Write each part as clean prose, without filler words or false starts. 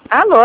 Alô?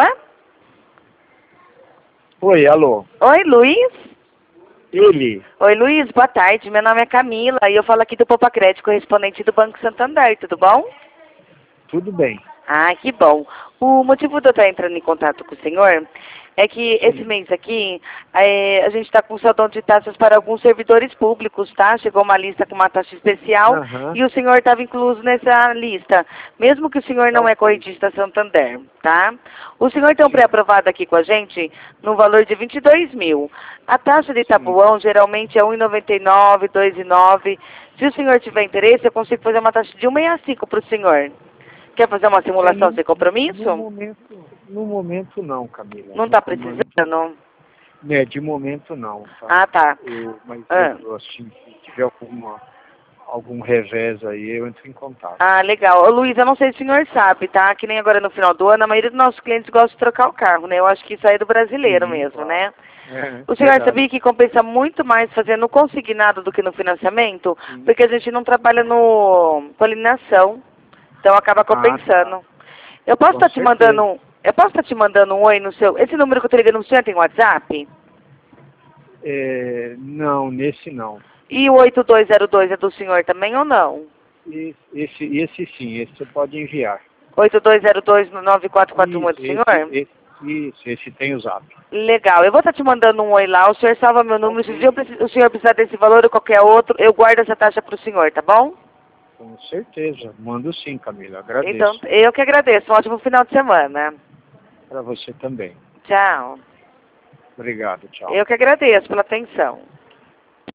Oi, alô. Oi, Luiz? Ele? Oi, Luiz, boa tarde. Meu nome é Camila e eu falo aqui do Poupa Crédito, correspondente do Banco Santander, tudo bom? Tudo bem. Ah, que bom. O motivo de eu estar entrando em contato com o senhor é que esse Sim. mês aqui a gente está com saldão de taxas para alguns servidores públicos, tá? Chegou uma lista com uma taxa especial Aham. e o senhor estava incluso nessa lista, mesmo que o senhor não é Ok. correntista Santander, tá? O senhor tem um Sim, pré-aprovado aqui com a gente no valor de 22 mil. A taxa de sim. tabuão geralmente é 1,99, 2,9. Se o senhor tiver interesse, eu consigo fazer uma taxa de 1,65 para o senhor. Quer fazer uma É, simulação sem no compromisso? momento, no momento não, Camila. Não No está momento, precisando? de momento não, tá? Ah, tá. Mas Ah, assim, se tiver algum revés aí, eu entro em contato. ah, legal. Ô, Luiz, eu não sei se o senhor sabe, tá? Que nem agora no final do ano, a maioria dos nossos clientes gosta de trocar o carro, né? Eu acho que isso aí é do brasileiro Sim, mesmo, claro. né? É, O senhor verdade. sabia que compensa muito mais fazer no consignado do que no financiamento? Sim. Porque a gente não trabalha com alienação, então acaba Ah, tá. compensando. Eu posso Com estar te mandando certeza. eu posso estar te mandando um oi no seu... Esse número que eu tô ligando no senhor tem WhatsApp? Não, nesse não. E o 8202 é do senhor também ou não? Esse sim, esse você pode enviar. 8202 no 9441 é Isso, do senhor? esse tem o zap. Legal. Eu vou estar te mandando um oi lá. O senhor salva meu número. Se Ok. o senhor precisar desse valor ou qualquer outro, eu guardo essa taxa para o senhor, tá bom? Com certeza. Mando sim, Camila. Então, Agradeço. eu que agradeço. Um ótimo final de semana. Para você também. Tchau. Obrigado. Tchau. Eu que agradeço pela atenção.